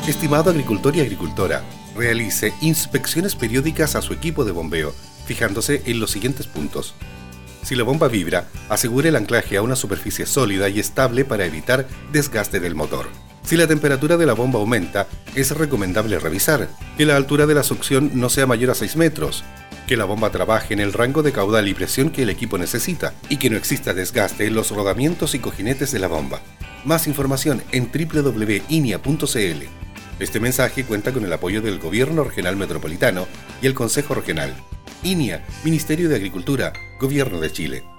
Estimado agricultor y agricultora, realice inspecciones periódicas a su equipo de bombeo, fijándose en los siguientes puntos. Si la bomba vibra, asegure el anclaje a una superficie sólida y estable para evitar desgaste del motor. Si la temperatura de la bomba aumenta, es recomendable revisar que la altura de la succión no sea mayor a 6 metros, que la bomba trabaje en el rango de caudal y presión que el equipo necesita y que no exista desgaste en los rodamientos y cojinetes de la bomba. Más información en www.inia.cl. Este mensaje cuenta con el apoyo del Gobierno Regional Metropolitano y el Consejo Regional. INIA, Ministerio de Agricultura, Gobierno de Chile.